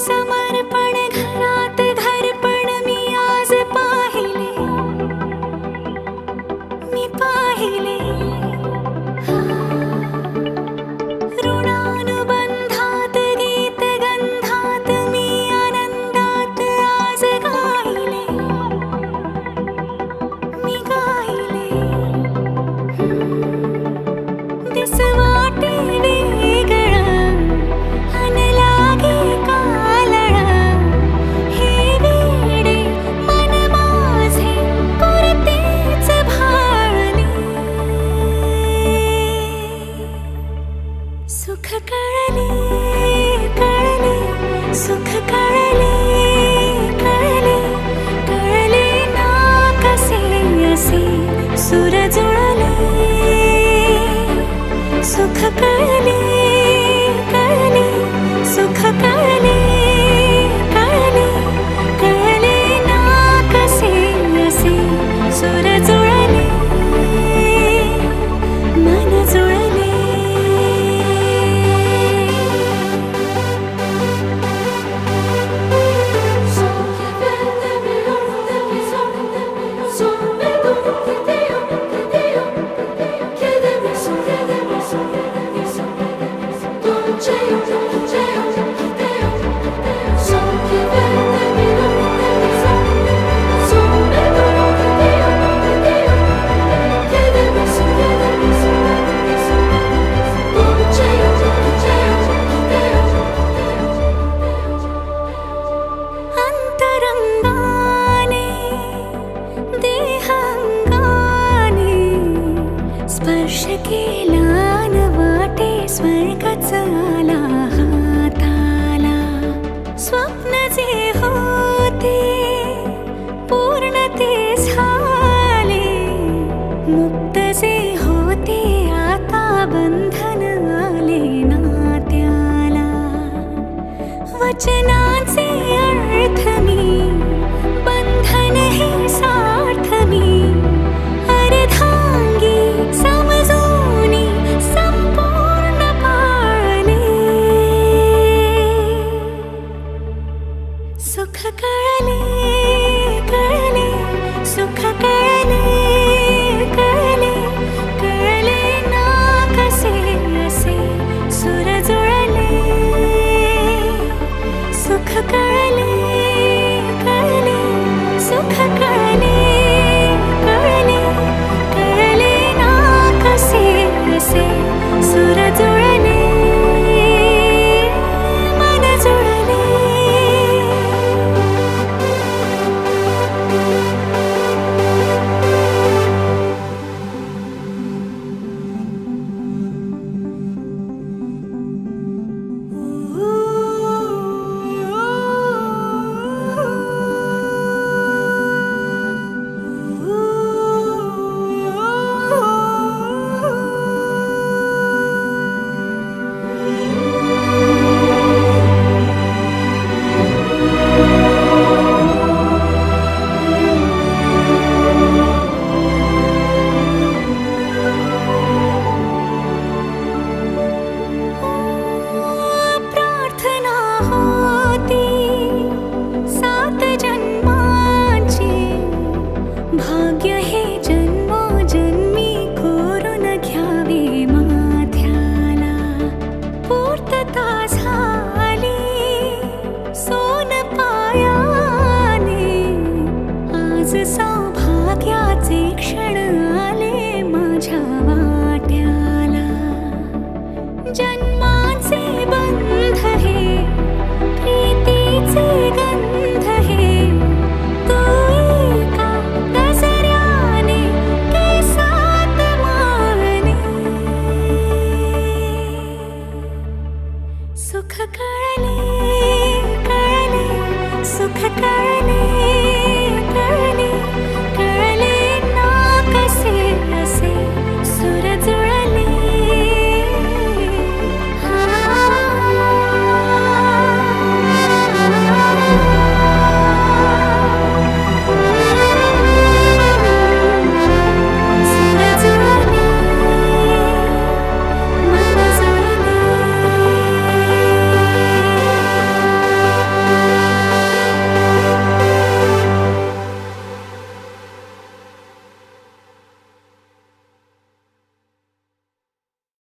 समर्पण घरात घरपण मी आज पाहिले, मी पाहिले ऋणानुबंधात गीत गंधात मी आनंदात आज गायले, मी गायले दिस वाटे वेगळं अन लागे कालळं, हे वेडे मन माझे पुरतेच भाळले, सुख कळले कळले सुख कळले कळले कळले ना कसे असे सुर जुळले, सुख कळले कळले सुख कळले कळले कळले ना कसे असे सुर जुळले, मन जुळले. अंतरंगाने देहांगाने स्पर्श केला न वाटे स्वर्गच आला हाताला, स्वप्न जे होते पूर्ण ते झाले, मुक्त जे होते आता बंधन आले नात्याला, वचनाचे अर्थ मी बंधन हे सार्थ मी अर्धांगी समजूनी संपूर्ण पाळले, सुख कळले